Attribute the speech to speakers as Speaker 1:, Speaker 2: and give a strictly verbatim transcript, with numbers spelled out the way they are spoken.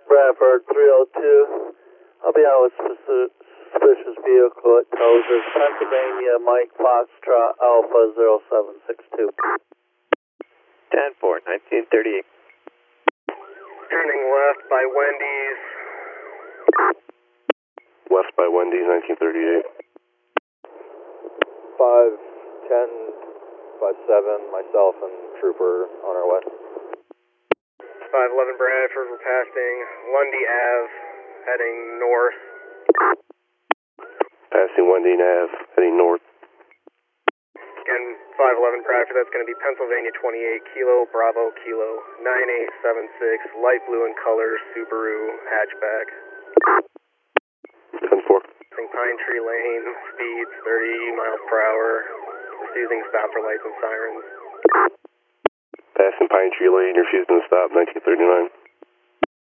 Speaker 1: Bradford three oh two. I'll be out with sus- suspicious vehicle at Tozer's, Pennsylvania, Mike Foxtrot Alpha zero seven six two.
Speaker 2: ten four, nineteen thirty-eight.
Speaker 3: Turning left by Wendy's.
Speaker 4: West by Wendy's, nineteen thirty-eight.
Speaker 5: five ten, five seven, myself and Trooper on our way.
Speaker 3: five eleven Bradford, we're passing Lundy Ave, heading north.
Speaker 4: Passing Wendy Ave, heading north.
Speaker 3: Again, five eleven Bradford, that's going to be Pennsylvania twenty-eight, Kilo, Bravo, Kilo, nine eight seven six, light blue in color, Subaru, hatchback.
Speaker 4: ten four.
Speaker 3: Pine Tree Lane, speeds thirty miles per hour, refusing stop for lights and sirens.
Speaker 4: Passing Pine Tree Lane, refusing to stop, nineteen thirty-nine.